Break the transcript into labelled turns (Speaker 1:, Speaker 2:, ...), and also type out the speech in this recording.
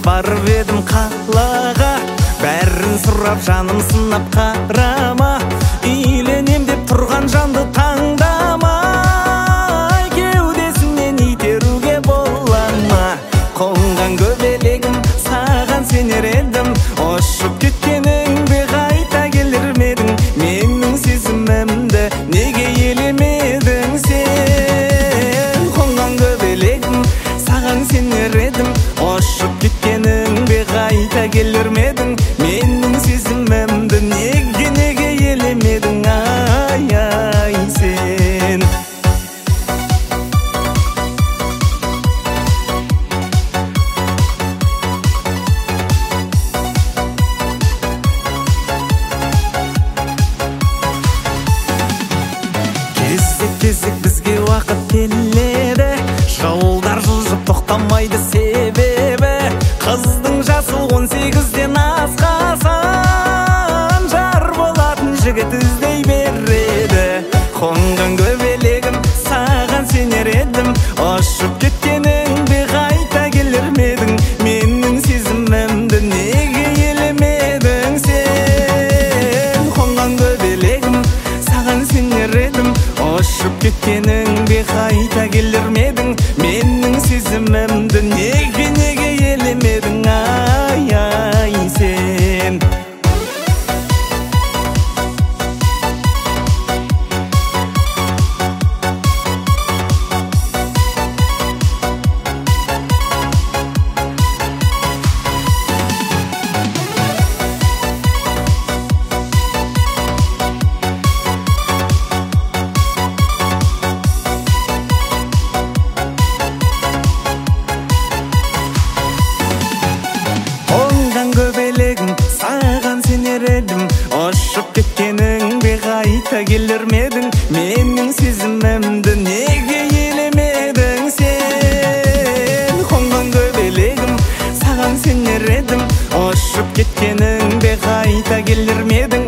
Speaker 1: барып едім қалаға, бәрін сұрап жаным сынап қарама, үйленем деп тұрған жанды таңдама, кеудесінен итеруге бола ма? Қонған көбелегім саған сенер едім, ұшып кеткеніңде қайта келер медің? Менің сезімімді неге елемедің сен? Қонған көбелегім саған сенер едім, ұшып кеткеніңде қайта келер медің? Менің сезімімді неге елемедің? Ай сен. Кезек бізге уақыт келеді, жолдар жылжып тоқтамайды себебі, қыздың жасы 18-ден асқасан, жар болатын жігіт іздей береді. Қонған көбелегім саған сенер едім, ұшып кеткеніңде қайта келер медің? Менің сезімімді неге елемедің сен? Қонған көбелегім саған сенер едім, ұшып кеткеніңде қайта келер медің? Менің сезімімді неге елемедің? Ай сен. Көбелегім саған сенер едім, ұшып кеткеніңде қайта келер медің? Менің сезімімді неге елемедің сен? Қонған көбелегім саған сенер едім, ұшып кеткеніңде қайта келер медің?